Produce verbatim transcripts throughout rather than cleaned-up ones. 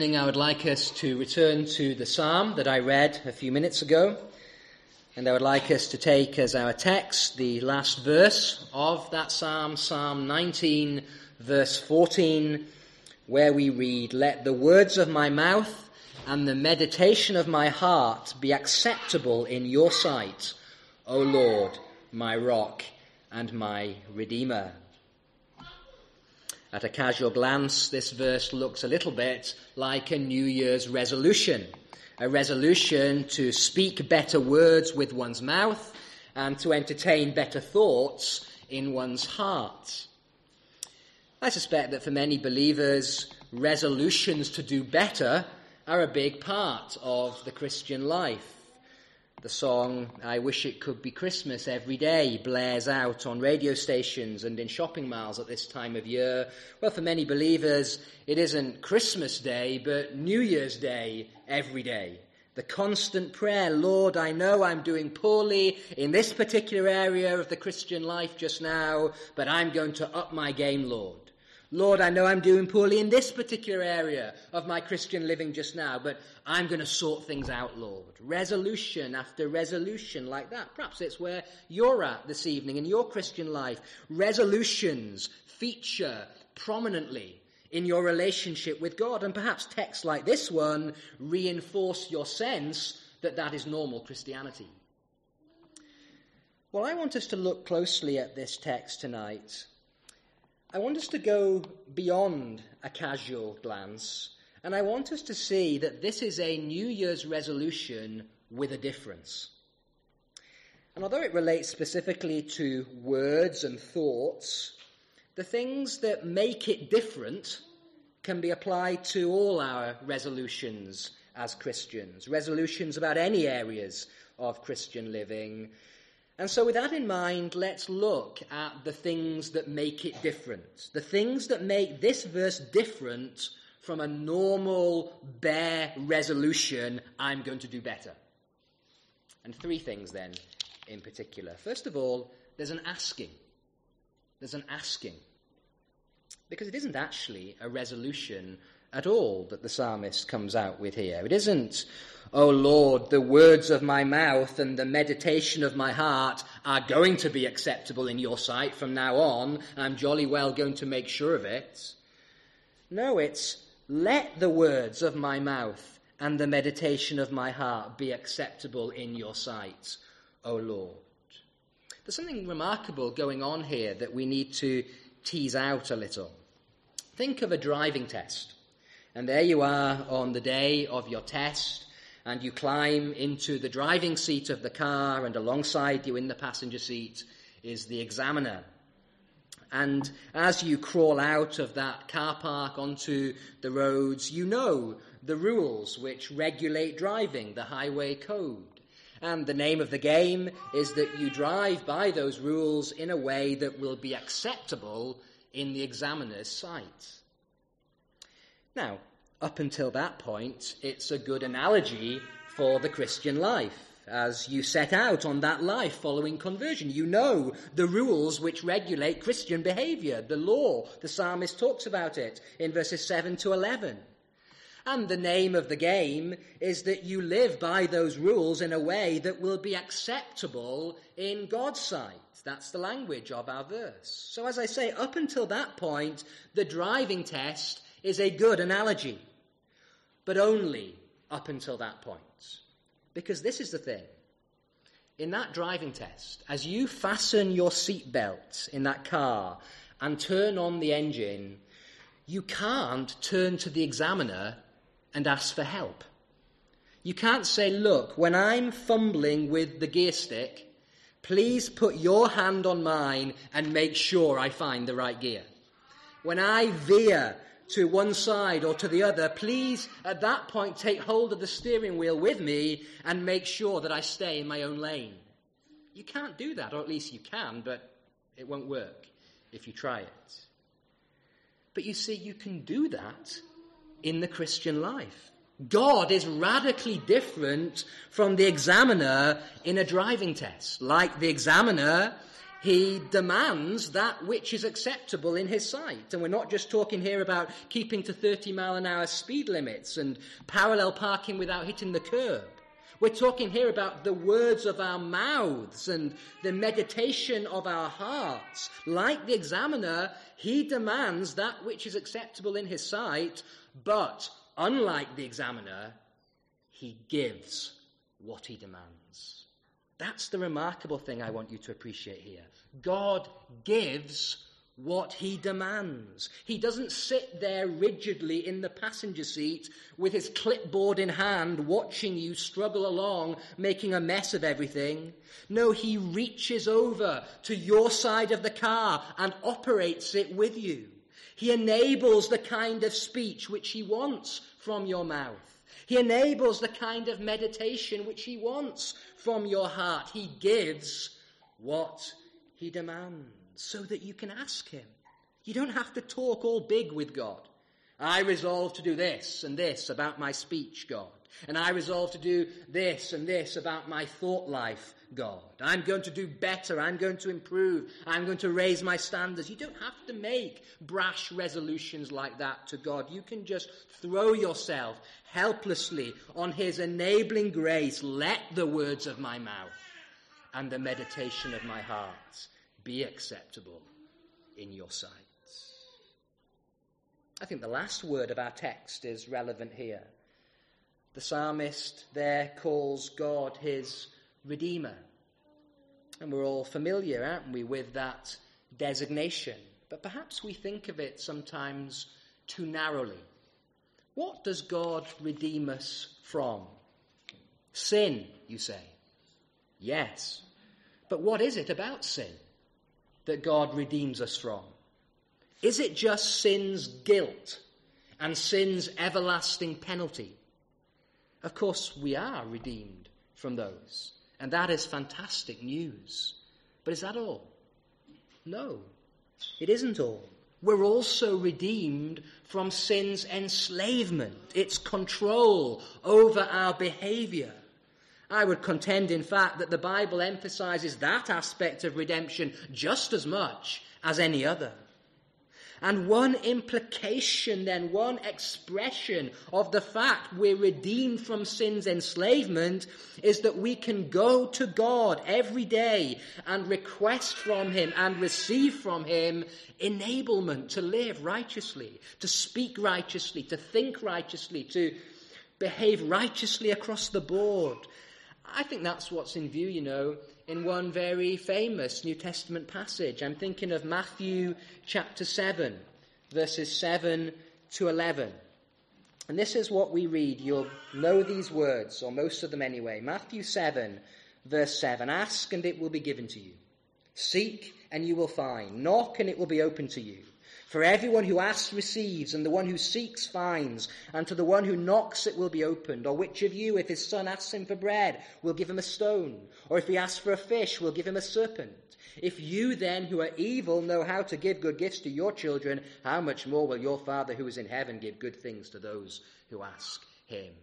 I would like us to return to the psalm that I read a few minutes ago, and I would like us to take as our text the last verse of that psalm, Psalm nineteen, verse fourteen, where we read, "Let the words of my mouth and the meditation of my heart be acceptable in your sight, O Lord, my rock and my redeemer." At a casual glance, this verse looks a little bit like a New Year's resolution, a resolution to speak better words with one's mouth and to entertain better thoughts in one's heart. I suspect that for many believers, resolutions to do better are a big part of the Christian life. The song, "I Wish It Could Be Christmas Every Day," blares out on radio stations and in shopping malls at this time of year. Well, for many believers, it isn't Christmas Day, but New Year's Day every day. The constant prayer, "Lord, I know I'm doing poorly in this particular area of the Christian life just now, but I'm going to up my game, Lord. Lord, I know I'm doing poorly in this particular area of my Christian living just now, but I'm going to sort things out, Lord." Resolution after resolution like that. Perhaps it's where you're at this evening in your Christian life. Resolutions feature prominently in your relationship with God, and perhaps texts like this one reinforce your sense that that is normal Christianity. Well, I want us to look closely at this text tonight. I want us to go beyond a casual glance, and I want us to see that this is a New Year's resolution with a difference. And although it relates specifically to words and thoughts, the things that make it different can be applied to all our resolutions as Christians, resolutions about any areas of Christian living. And so with that in mind, let's look at the things that make it different, the things that make this verse different from a normal, bare resolution, "I'm going to do better." And three things then in particular. First of all, there's an asking. There's an asking. Because it isn't actually a resolution at all that the psalmist comes out with here. It isn't, "Oh Lord, the words of my mouth and the meditation of my heart are going to be acceptable in your sight from now on. I'm jolly well going to make sure of it." No, it's, "Let the words of my mouth and the meditation of my heart be acceptable in your sight, O Lord." There's something remarkable going on here that we need to tease out a little. Think of a driving test. And there you are on the day of your test, and you climb into the driving seat of the car, and alongside you in the passenger seat is the examiner. And as you crawl out of that car park onto the roads, you know the rules which regulate driving, the highway code. And the name of the game is that you drive by those rules in a way that will be acceptable in the examiner's sight. Now, up until that point, it's a good analogy for the Christian life. As you set out on that life following conversion, you know the rules which regulate Christian behavior, the law. The psalmist talks about it in verses seven to eleven. And the name of the game is that you live by those rules in a way that will be acceptable in God's sight. That's the language of our verse. So as I say, up until that point, the driving test is a good analogy. But only up until that point. Because this is the thing. In that driving test, as you fasten your seatbelt in that car and turn on the engine, you can't turn to the examiner and ask for help. You can't say, "Look, when I'm fumbling with the gear stick, please put your hand on mine and make sure I find the right gear. When I veer to one side or to the other, please at that point take hold of the steering wheel with me and make sure that I stay in my own lane." You can't do that, or at least you can, but it won't work if you try it. But you see, you can do that in the Christian life. God is radically different from the examiner in a driving test. Like the examiner, He demands that which is acceptable in his sight. And we're not just talking here about keeping to thirty mile an hour speed limits and parallel parking without hitting the curb. We're talking here about the words of our mouths and the meditation of our hearts. Like the examiner, he demands that which is acceptable in his sight, but unlike the examiner, he gives what he demands. That's the remarkable thing I want you to appreciate here. God gives what he demands. He doesn't sit there rigidly in the passenger seat with his clipboard in hand, watching you struggle along, making a mess of everything. No, he reaches over to your side of the car and operates it with you. He enables the kind of speech which he wants from your mouth. He enables the kind of meditation which he wants from your heart. He gives what he demands so that you can ask him. You don't have to talk all big with God. I resolve to do this and this about my speech, God. And I resolve to do this and this about my thought life, God. I'm going to do better. I'm going to improve. I'm going to raise my standards. You don't have to make brash resolutions like that to God. You can just throw yourself helplessly on his enabling grace. Let the words of my mouth and the meditation of my heart be acceptable in your sight. I think the last word of our text is relevant here. The psalmist there calls God his Redeemer. And we're all familiar, aren't we, with that designation. But perhaps we think of it sometimes too narrowly. What does God redeem us from? Sin, you say. Yes. But what is it about sin that God redeems us from? Is it just sin's guilt and sin's everlasting penalty? Of course, we are redeemed from those. And that is fantastic news. But is that all? No, it isn't all. We're also redeemed from sin's enslavement, its control over our behavior. I would contend, in fact, that the Bible emphasizes that aspect of redemption just as much as any other. And one implication then, one expression of the fact we're redeemed from sin's enslavement is that we can go to God every day and request from him and receive from him enablement to live righteously, to speak righteously, to think righteously, to behave righteously across the board. I think that's what's in view, you know, in one very famous New Testament passage. I'm thinking of Matthew chapter seven, verses seven to eleven. And this is what we read. You'll know these words, or most of them anyway. Matthew seven, verse seven. Ask and it will be given to you. Seek and you will find. Knock and it will be opened to you. For everyone who asks receives, and the one who seeks finds, and to the one who knocks it will be opened. Or which of you, if his son asks him for bread, will give him a stone? Or if he asks for a fish, will give him a serpent? If you then, who are evil, know how to give good gifts to your children, how much more will your Father who is in heaven give good things to those who ask him?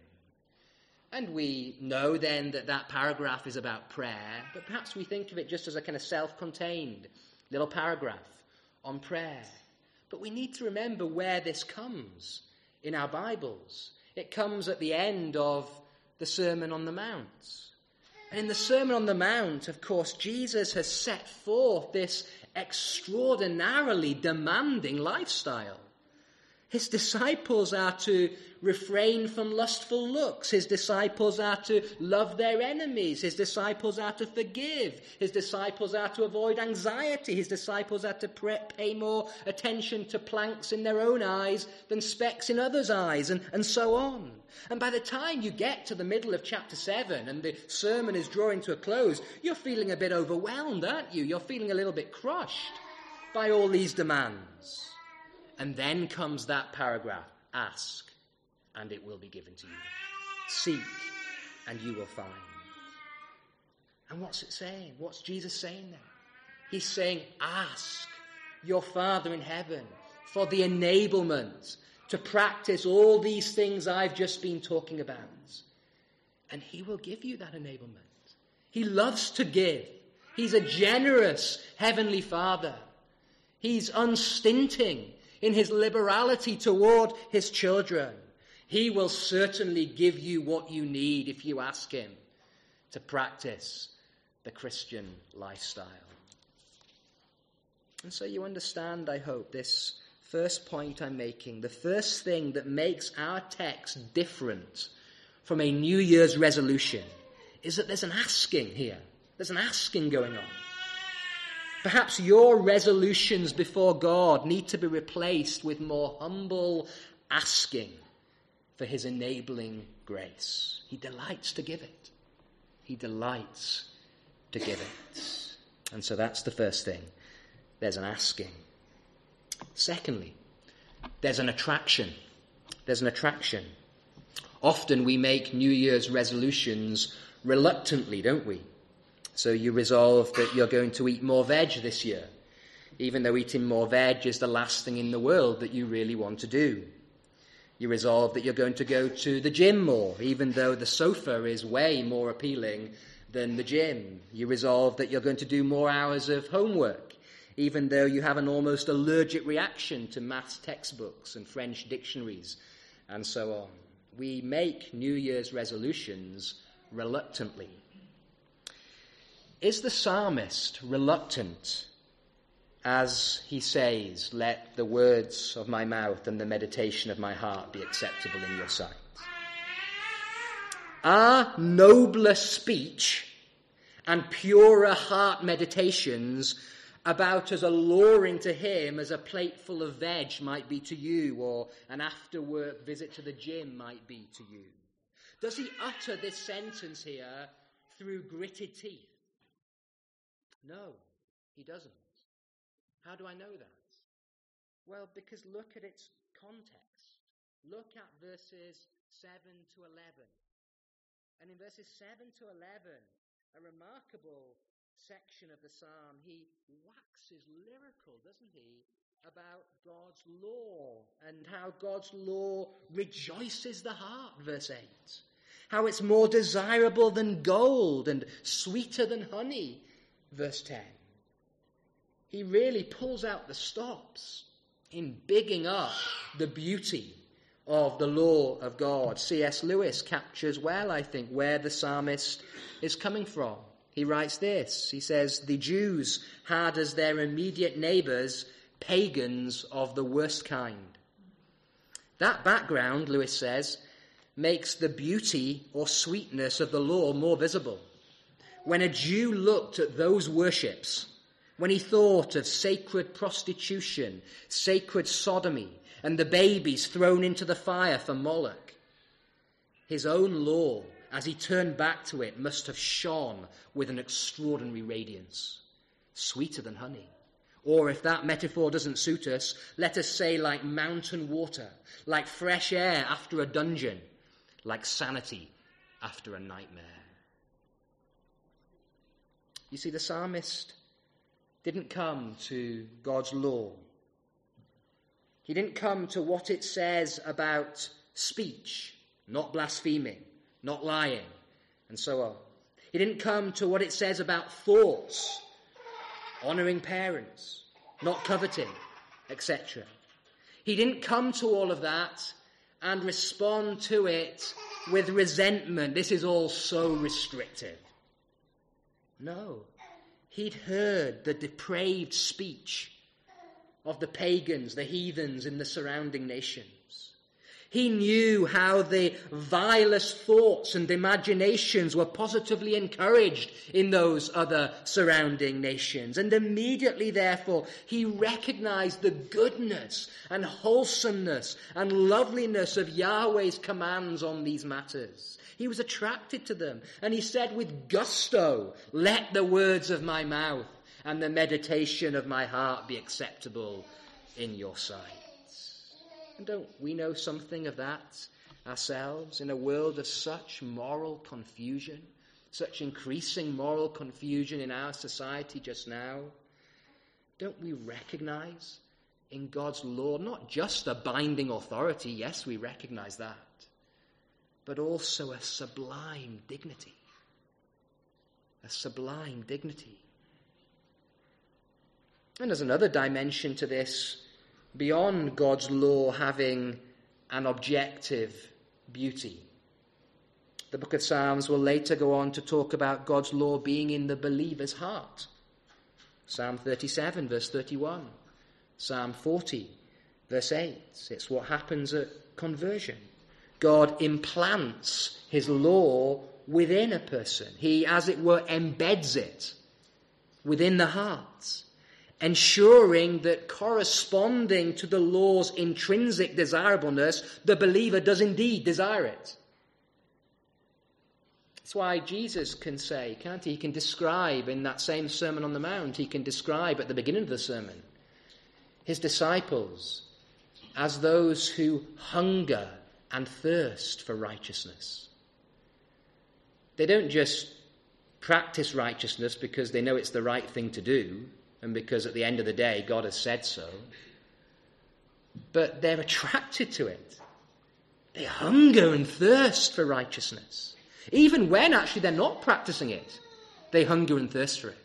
And we know then that that paragraph is about prayer, but perhaps we think of it just as a kind of self-contained little paragraph on prayer. But we need to remember where this comes in our Bibles. It comes at the end of the Sermon on the Mount. And in the Sermon on the Mount, of course, Jesus has set forth this extraordinarily demanding lifestyle. His disciples are to refrain from lustful looks. His disciples are to love their enemies. His disciples are to forgive. His disciples are to avoid anxiety. His disciples are to pay more attention to planks in their own eyes than specks in others' eyes, and, and so on. And by the time you get to the middle of chapter seven and the sermon is drawing to a close, you're feeling a bit overwhelmed, aren't you? You're feeling a little bit crushed by all these demands. And then comes that paragraph, ask, and it will be given to you. Seek, and you will find. And what's it saying? What's Jesus saying there? He's saying, ask your Father in heaven for the enablement to practice all these things I've just been talking about. And he will give you that enablement. He loves to give. He's a generous Heavenly Father. He's unstinting in his liberality toward his children. He will certainly give you what you need if you ask him to practice the Christian lifestyle. And so you understand, I hope, this first point I'm making. The first thing that makes our text different from a New Year's resolution is that there's an asking here. There's an asking going on. Perhaps your resolutions before God need to be replaced with more humble asking for his enabling grace. He delights to give it. He delights to give it. And so that's the first thing. There's an asking. Secondly, there's an attraction. There's an attraction. Often we make New Year's resolutions reluctantly, don't we? So you resolve that you're going to eat more veg this year, even though eating more veg is the last thing in the world that you really want to do. You resolve that you're going to go to the gym more, even though the sofa is way more appealing than the gym. You resolve that you're going to do more hours of homework, even though you have an almost allergic reaction to maths textbooks and French dictionaries, and so on. We make New Year's resolutions reluctantly. Is the psalmist reluctant as he says, "Let the words of my mouth and the meditation of my heart be acceptable in your sight"? Are nobler speech and purer heart meditations about as alluring to him as a plate full of veg might be to you, or an after-work visit to the gym might be to you? Does he utter this sentence here through gritted teeth? No, he doesn't. How do I know that? Well, because look at its context. Look at verses seven to eleven. And in verses seven to eleven, a remarkable section of the psalm, he waxes lyrical, doesn't he, about God's law and how God's law rejoices the heart, verse eight. How it's more desirable than gold and sweeter than honey, verse ten. He really pulls out the stops in bigging up the beauty of the law of God. C S Lewis captures well, I think, where the psalmist is coming from. He writes this. He says, "The Jews had as their immediate neighbours pagans of the worst kind." That background, Lewis says, makes the beauty or sweetness of the law more visible. When a Jew looked at those worships, when he thought of sacred prostitution, sacred sodomy, and the babies thrown into the fire for Moloch, his own law, as he turned back to it, must have shone with an extraordinary radiance, sweeter than honey. Or if that metaphor doesn't suit us, let us say like mountain water, like fresh air after a dungeon, like sanity after a nightmare. You see, the psalmist didn't come to God's law. He didn't come to what it says about speech, not blaspheming, not lying, and so on. He didn't come to what it says about thoughts, honouring parents, not coveting, et cetera. He didn't come to all of that and respond to it with resentment. This is all so restrictive. No. He'd heard the depraved speech of the pagans, the heathens in the surrounding nations. He knew how the vilest thoughts and imaginations were positively encouraged in those other surrounding nations. And immediately, therefore, he recognized the goodness and wholesomeness and loveliness of Yahweh's commands on these matters. He was attracted to them, and he said with gusto, "Let the words of my mouth and the meditation of my heart be acceptable in your sight." And don't we know something of that ourselves in a world of such moral confusion, such increasing moral confusion in our society just now? Don't we recognize in God's law not just a binding authority, yes, we recognize that, but also a sublime dignity. A sublime dignity. And there's another dimension to this beyond God's law having an objective beauty. The book of Psalms will later go on to talk about God's law being in the believer's heart. Psalm thirty-seven, verse thirty-one. Psalm forty, verse eight. It's what happens at conversion. God implants his law within a person. He, as it were, embeds it within the heart, ensuring that corresponding to the law's intrinsic desirableness, the believer does indeed desire it. That's why Jesus can say, can't he? He can describe in that same Sermon on the Mount, he can describe at the beginning of the sermon his disciples as those who hunger and thirst for righteousness. They don't just practice righteousness because they know it's the right thing to do and because at the end of the day God has said so, but they're attracted to it. They hunger and thirst for righteousness. Even when actually they're not practicing it, they hunger and thirst for it.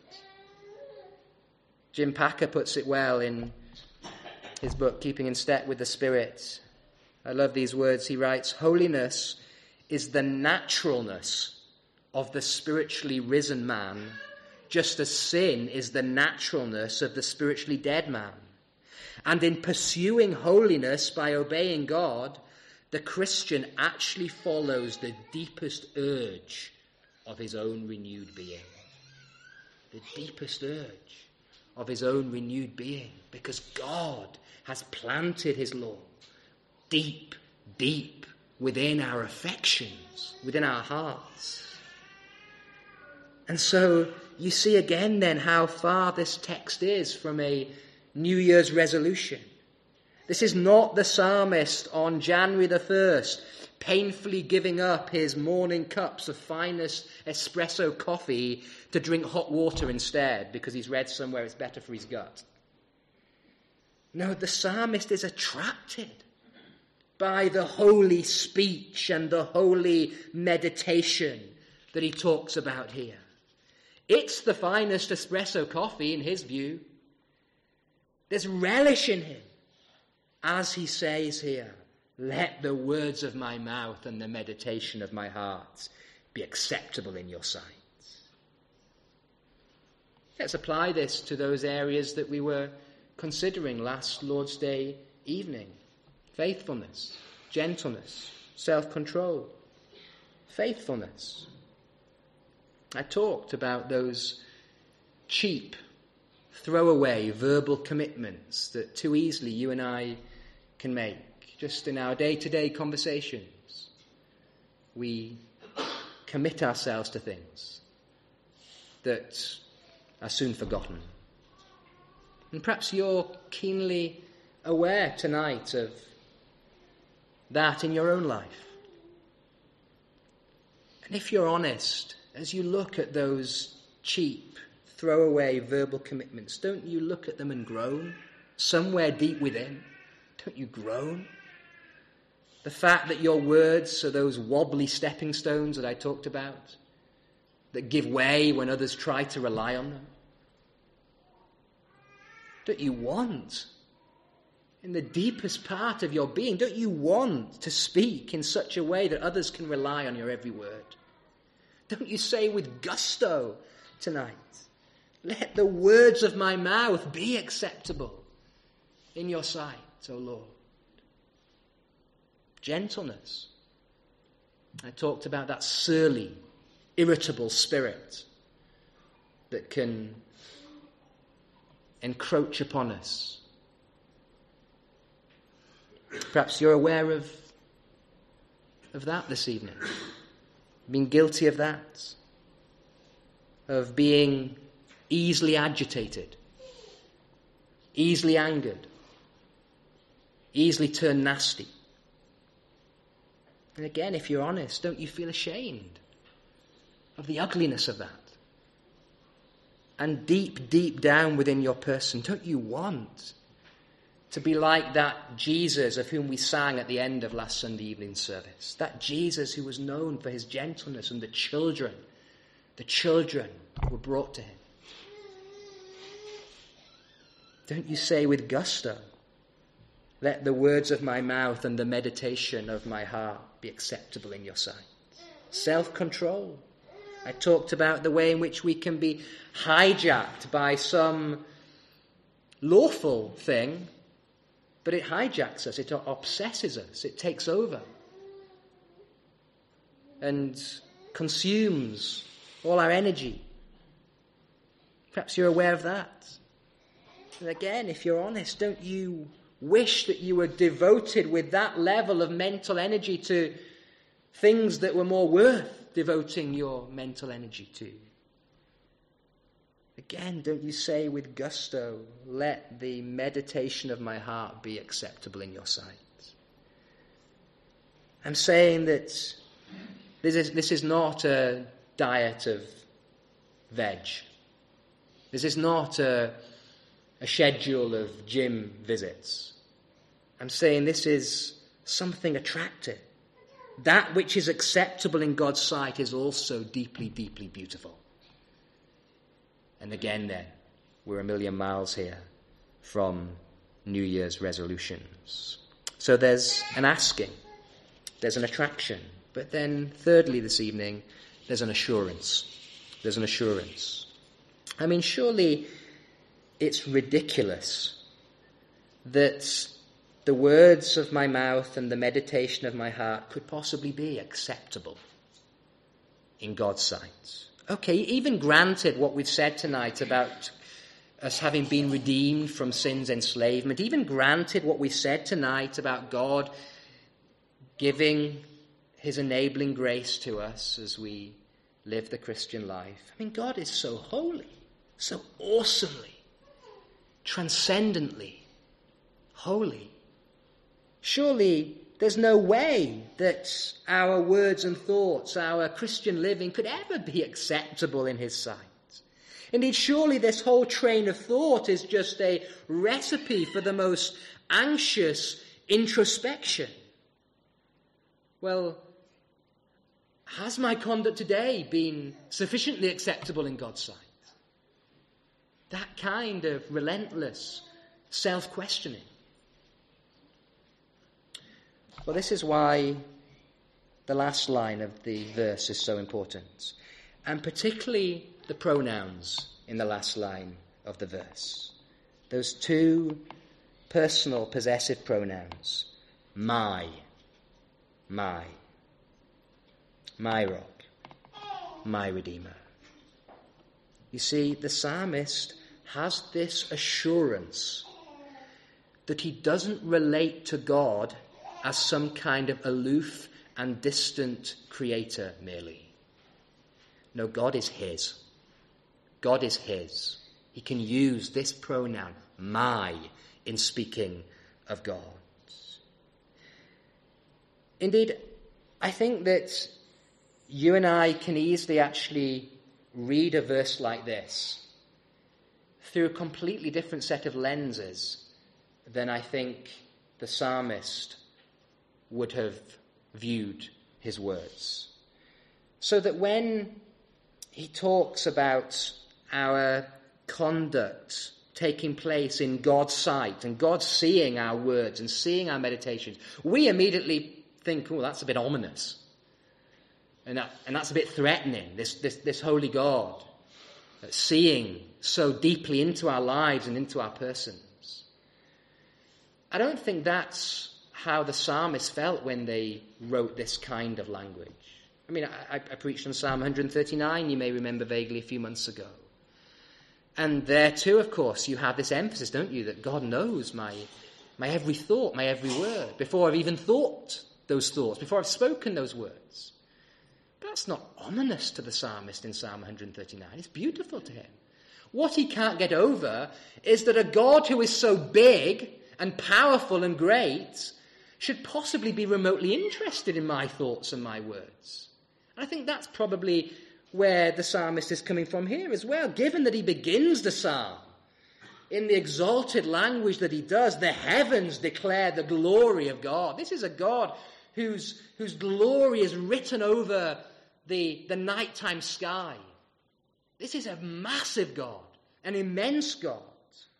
Jim Packer puts it well in his book, Keeping in Step with the Spirit. I love these words. He writes, "Holiness is the naturalness of the spiritually risen man, just as sin is the naturalness of the spiritually dead man. And in pursuing holiness by obeying God, the Christian actually follows the deepest urge of his own renewed being." The deepest urge of his own renewed being, because God has planted his law deep, deep within our affections, within our hearts. And so you see again then how far this text is from a New Year's resolution. This is not the psalmist on January the first painfully giving up his morning cups of finest espresso coffee to drink hot water instead because he's read somewhere it's better for his gut. No, the psalmist is attracted by the holy speech and the holy meditation that he talks about here. It's the finest espresso coffee in his view. There's relish in him. As he says here, "Let the words of my mouth and the meditation of my heart be acceptable in your sight." Let's apply this to those areas that we were considering last Lord's Day evening. Faithfulness, gentleness, self-control, faithfulness. I talked about those cheap, throwaway verbal commitments that too easily you and I can make just in our day-to-day conversations. We commit ourselves to things that are soon forgotten. And perhaps you're keenly aware tonight of that in your own life. And if you're honest, as you look at those cheap, throwaway verbal commitments, don't you look at them and groan? Somewhere deep within, don't you groan? The fact that your words are those wobbly stepping stones that I talked about, that give way when others try to rely on them. Don't you want, in the deepest part of your being, don't you want to speak in such a way that others can rely on your every word? Don't you say with gusto tonight, "Let the words of my mouth be acceptable in your sight, O Lord"? Gentleness. I talked about that surly, irritable spirit that can encroach upon us. Perhaps you're aware of, of that this evening. Being guilty of that. Of being easily agitated. Easily angered. Easily turned nasty. And again, if you're honest, don't you feel ashamed of the ugliness of that? And deep, deep down within your person, don't you want to be like that Jesus of whom we sang at the end of last Sunday evening service? That Jesus who was known for his gentleness, and the children, the children were brought to him. Don't you say with gusto, let the words of my mouth and the meditation of my heart be acceptable in your sight. Self-control. I talked about the way in which we can be hijacked by some lawful thing, but it hijacks us, it obsesses us, it takes over and consumes all our energy. Perhaps you're aware of that. And again, if you're honest, don't you wish that you were devoted with that level of mental energy to things that were more worth devoting your mental energy to? Again, don't you say with gusto, let the meditation of my heart be acceptable in your sight? I'm saying that this is, this is not a diet of veg. This is not a, a schedule of gym visits. I'm saying this is something attractive. That which is acceptable in God's sight is also deeply, deeply beautiful. And again then, we're a million miles here from New Year's resolutions. So there's an asking, there's an attraction, but then thirdly this evening, there's an assurance. There's an assurance. I mean, surely it's ridiculous that the words of my mouth and the meditation of my heart could possibly be acceptable in God's sight. Okay, even granted what we've said tonight about us having been redeemed from sin's enslavement, even granted what we've said tonight about God giving his enabling grace to us as we live the Christian life. I mean, God is so holy, so awesomely, transcendently holy. Surely there's no way that our words and thoughts, our Christian living could ever be acceptable in his sight. Indeed, surely this whole train of thought is just a recipe for the most anxious introspection. Well, has my conduct today been sufficiently acceptable in God's sight? That kind of relentless self-questioning. Well, this is why the last line of the verse is so important, and particularly the pronouns in the last line of the verse. Those two personal possessive pronouns, my, my, my rock, my Redeemer. You see, the psalmist has this assurance that he doesn't relate to God as some kind of aloof and distant creator merely. No, God is his. God is his. He can use this pronoun, my, in speaking of God. Indeed, I think that you and I can easily actually read a verse like this through a completely different set of lenses than I think the psalmist would have viewed his words. So that when he talks about our conduct taking place in God's sight and God seeing our words and seeing our meditations, we immediately think, oh, that's a bit ominous. And, that, and that's a bit threatening, this, this, this holy God seeing so deeply into our lives and into our persons. I don't think that's how the psalmist felt when they wrote this kind of language. I mean, I, I preached on Psalm one thirty-nine, you may remember vaguely a few months ago. And there too, of course, you have this emphasis, don't you, that God knows my, my every thought, my every word, before I've even thought those thoughts, before I've spoken those words. But that's not ominous to the psalmist in Psalm one thirty-nine. It's beautiful to him. What he can't get over is that a God who is so big and powerful and great should possibly be remotely interested in my thoughts and my words. And I think that's probably where the psalmist is coming from here as well, given that he begins the psalm in the exalted language that he does. The heavens declare the glory of God. This is a God whose, whose glory is written over the, the nighttime sky. This is a massive God, an immense God.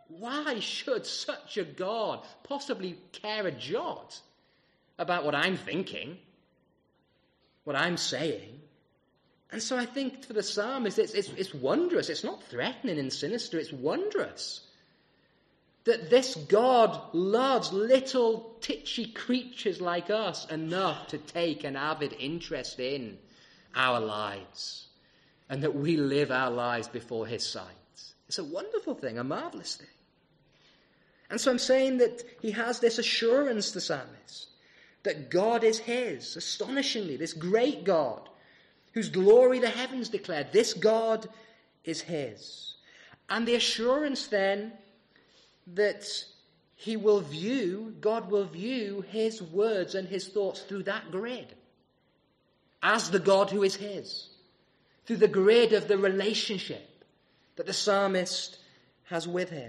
Why should such a God possibly care a jot about what I'm thinking, what I'm saying? And so I think for the psalmist, it's, it's, it's wondrous. It's not threatening and sinister. It's wondrous that this God loves little titchy creatures like us enough to take an avid interest in our lives, and that we live our lives before his sight. It's a wonderful thing, a marvelous thing. And so I'm saying that he has this assurance, the psalmist, that God is his, astonishingly, this great God, whose glory the heavens declare. This God is his. And the assurance then that he will view, God will view his words and his thoughts through that grid, as the God who is his, through the grid of the relationship that the psalmist has with him.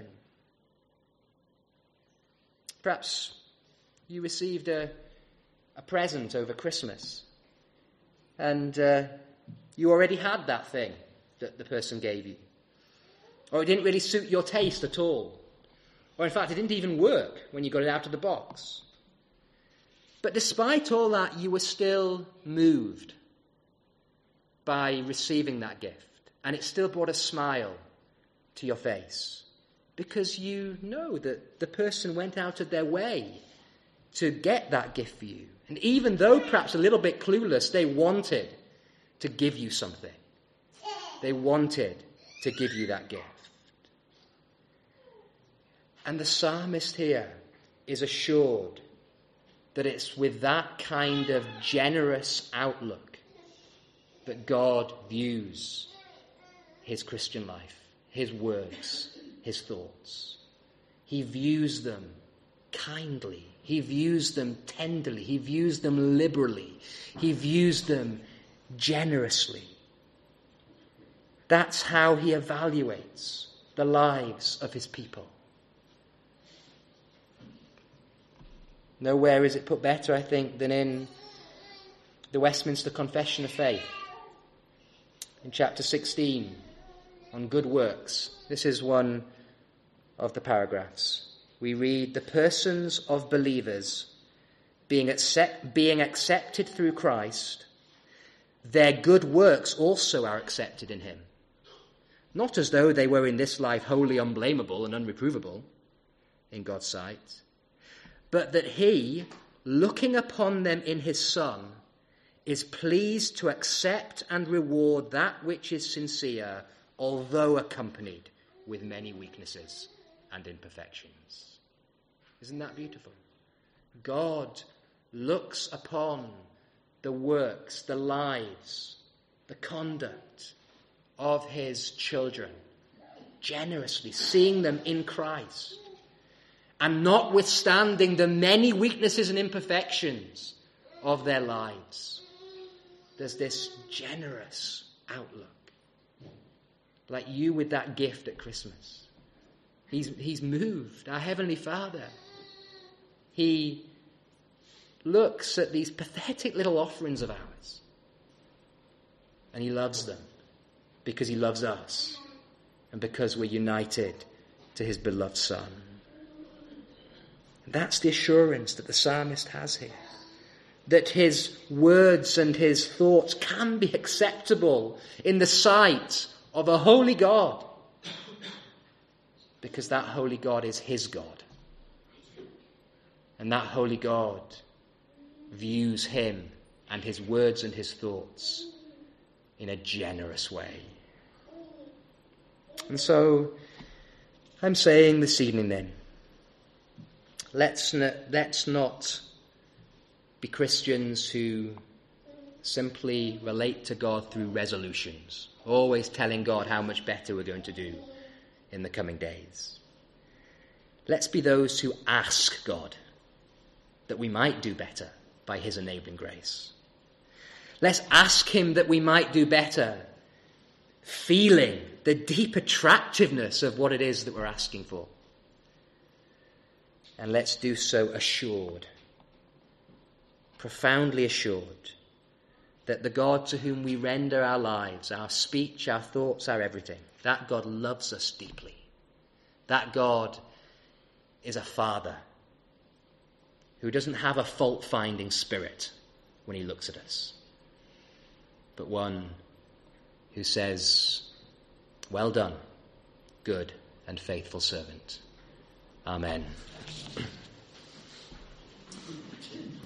Perhaps you received a, a present over Christmas, and uh, you already had that thing that the person gave you, or it didn't really suit your taste at all. Or in fact, it didn't even work when you got it out of the box. But despite all that, you were still moved by receiving that gift. And it still brought a smile to your face. Because you know that the person went out of their way to get that gift for you. And even though perhaps a little bit clueless, they wanted to give you something. They wanted to give you that gift. And the psalmist here is assured that it's with that kind of generous outlook that God views his Christian life, his words, his thoughts. He views them kindly. He views them tenderly. He views them liberally. He views them generously. That's how he evaluates the lives of his people. Nowhere is it put better, I think, than in the Westminster Confession of Faith. In chapter sixteen, on good works, this is one of the paragraphs. We read, "The persons of believers being, accept, being accepted through Christ, their good works also are accepted in him. Not as though they were in this life wholly unblameable and unreprovable in God's sight, but that he, looking upon them in his Son, is pleased to accept and reward that which is sincere, although accompanied with many weaknesses and imperfections." Isn't that beautiful? God looks upon the works, the lives, the conduct of his children generously, seeing them in Christ. And notwithstanding the many weaknesses and imperfections of their lives, there's this generous outlook. Like you with that gift at Christmas. He's, he's moved, our Heavenly Father. He looks at these pathetic little offerings of ours. And he loves them because he loves us and because we're united to his beloved Son. That's the assurance that the psalmist has here. That his words and his thoughts can be acceptable in the sight of a holy God. Because that holy God is his God. And that holy God views him and his words and his thoughts in a generous way. And so, I'm saying this evening then, Let's not, let's not be Christians who simply relate to God through resolutions, always telling God how much better we're going to do in the coming days. Let's be those who ask God that we might do better by his enabling grace. Let's ask him that we might do better, feeling the deep attractiveness of what it is that we're asking for. And let's do so assured, profoundly assured, that the God to whom we render our lives, our speech, our thoughts, our everything, that God loves us deeply. That God is a Father who doesn't have a fault-finding spirit when he looks at us, but one who says, "Well done, good and faithful servant." Amen.